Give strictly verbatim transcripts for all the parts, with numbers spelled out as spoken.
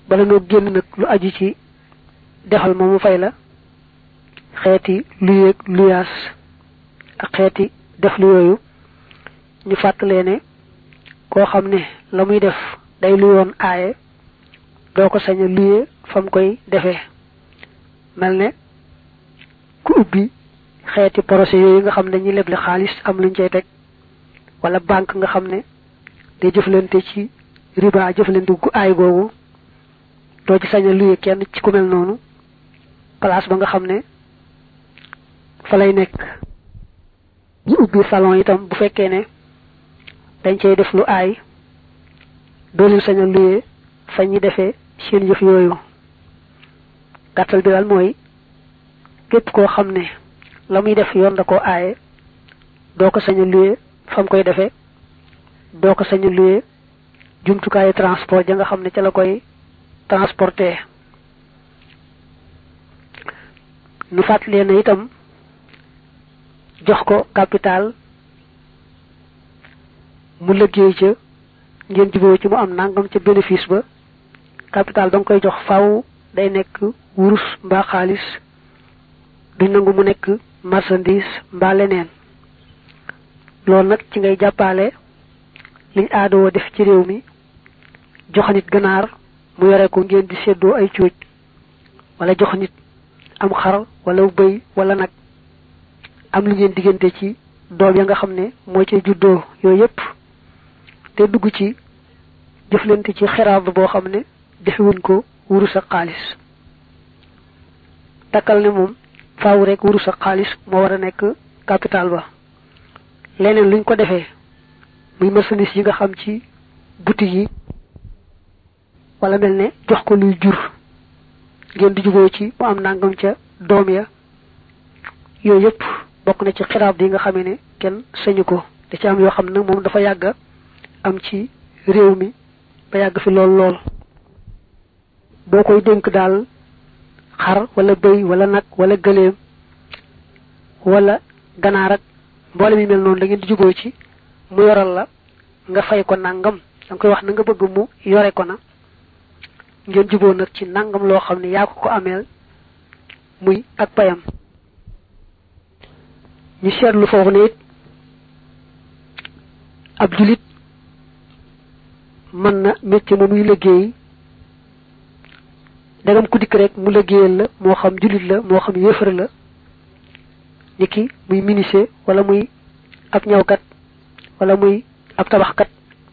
bala no genn nak lu aju ci defal momu fay la xéeti luyek luyas ak xéeti def lu yoyu ñu fatale ne ko xamne lamuy def day lu yoon aaye doo ko sañ a luye fam koy defee mel ne ku ubbi xeeti projet yooyu nga xam ne ñi leble xaalis am luñ cay teg wala banque nga xam ne day jëflante ci riba jëflante gu aay googu doo ci sañ a luye kenn ci ku mel noonu place ba nga xam ne fa lay nekk ñu ubbi salon itam bu fekkee ne dañ cay def lu aay doo leen sañ a luye fa ñi defee seen jëf yooyu gàttal bi daal mooy képp koo xam ne la muy def yoon da koo aaye doo ko sañ a luye fam koy defee doo ko sañ a luye jumtukaayu transport ja nga xam ne ca la koy transporté nu fàttalee na itam jox ko capital mu liggéey ca ngeen juboo ci mu am nangam ca bénéfice ba capital dang koy jox faaw day nekk wurus mbaa xaalis du nangu mu nekk marchandise mbaa leneen loolu nag ci ngay jàppaale liñ aadoo def ci réew mi jox nit ganaar mu yore ko ngeen di seddoo ay cuuj wala jox nit am xar wala bëy wala nag am lu ngeen diggante ci doom ya nga xam ne moo ci juddoo yooyu yépp te dugg ci jëflante ci xiraab boo xam ne defewuñ ko wurus ak xaalis takkal ne moom faaw rek wurus ak xaalis moo war a nekk capital ba leneen luñ ko defee muy marchandise yi nga xam ci boutique yi wala mel ne jox ko luy jur ngeen di juboo ci mu am nangam ca doom ya yooyu yépp bokk na ci xiraab yi nga xamee ne kenn sañu ko da ci am yoo xam ne moom dafa yàgg am ci réew mi ba yàgg fi lool lool boo koy dénk daal xar wala bëy wala nag wala gëléem wala ganaar ak mboole mi mel noonu da ngeen di juboo ci mu yoral la nga fay ko nangam da nga koy wax na nga bëgg mu yore ko na ngeen juboo nag ci nangam loo xam ne yaa ko ko ameel muy ak payam ñu seetlu foofu ne it ab julit mën na métier ma muy liggéey dagam ku dikk rek mu liggéeyal la moo xam julit la moo xam yéefar la niki muy menuisier wala muy ab ñawkat wala muy ab tabaxkat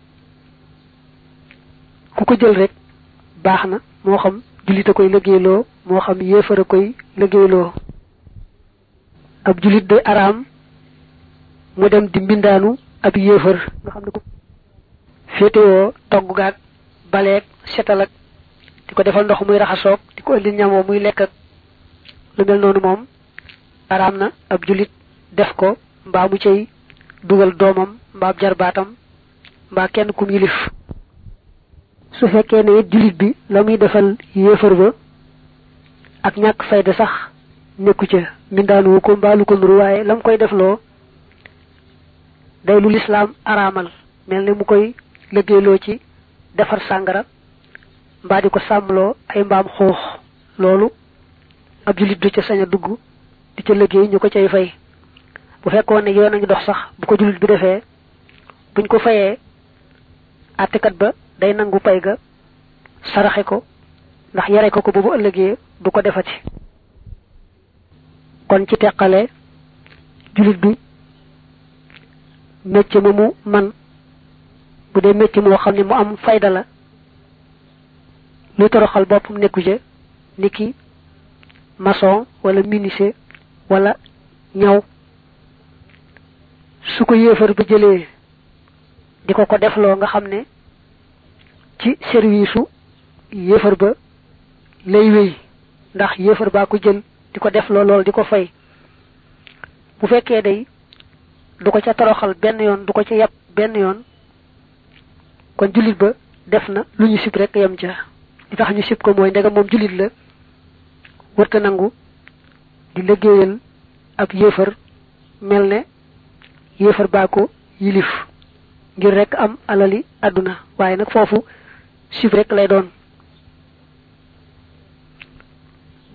ku ko jël rek baax na moo xam julit a koy liggéeyloo moo xam yéefar a koy liggéeyloo ab julit day araam mu dem di mbindaanu ab yéefar nga xam ne ko féetewoo togg gaag baleeg setal ak di ko defal ndox muy raxasoog di ko indi ñamoo muy lekk ak lu mel noonu moom araam na ab julit def ko mbaa mu cay dugal doomam mbaa ab jarbaatam mbaa kenn kum yilif su fekkee ne it julit bi la muy defal yéefar ba ak ñàkk fayda sax nekku ca mbindaanu ko mbaa lu ko nuru waaye lam koy defloo day lu lislaam araamal mel ne mu koy liggéeyloo ci defar sàngara mbaa di ko sàmmloo ay mbaam xuux loolu ab julit du ca sañ a dugg di ca liggéey ñu ko cay fay bu fekkoon ne yoon a ngi dox sax bu ko julit bi defee buñ ko fayee àttekat ba day nangu pay ga saraxe ko ndax yare ko ko boobu ëllëgee du ko defati kon ci teqale julit bi métier ma mu man bu dee métier moo xam ne mu am fayda la lu toroxal boppam nekku ca niki maçon wala menuisier wala ñaw su ko yéefar ba jëlee di ko ko defloo nga xam ne ci service u yéefar ba lay wéy ndax yéefar baa ko jël di ko defloo lool di ko fay bu fekkee day du ko ca toroxal benn yoon du ko ca yàpp benn yoon kon julit ba def na lu ñu sib rek yam ca li tax ñu sib ko mooy ndegam moom julit la wërta nangu di liggéeyal ab yéefar mel ne yéefar baa ko yilif ngir rek am alali àdduna waaye nag foofu sib rek lay doon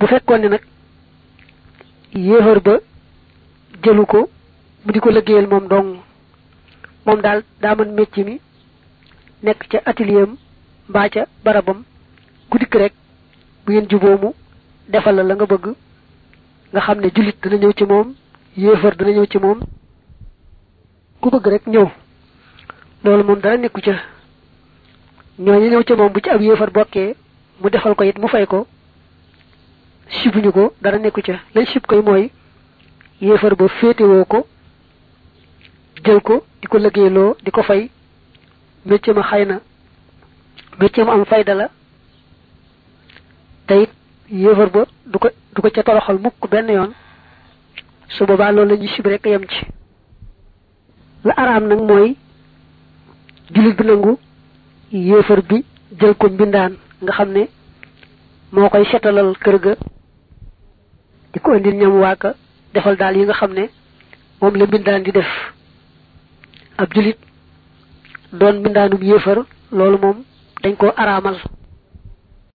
bu fekkone nak yéefar ba jëlu ko mu di ko liggéeyal moom dong moom daal daa mën mécc mi nekk ca atelier am mbaa ca barabam ku dikk rek bu ngeen juboo mu defal la la nga bëgg nga xam ne julit dana ñëw ci moom yéefar dana ñëw ci moom ku bëgg rek ñëw loolu moom dara nekku ca ñooñu ñëw ci moom bu ci ab yéefar bokkee mu defal ko it mu fay ko sibuñu ko dara nekku ca lañ sib koy mooy yéefar ba féetewoo ko jël ko di ko liggéeyloo di ko fay métier ma xëy na métier ma am fayda la tayit yéefar ba du ko du ko ca toroxal mukk benn yoon su boobaa loolu la ñuy sib rek yem ci la araam nag mooy julit bi nangu yéefar bi jël ko mbindaan nga xam ne moo koy setalal kër ga di ko andil ñam waaka defal daal yi nga xam ne moom la mbindaan di def ab julit doon mbindaanum yéefar loolu moom dañ ko araamal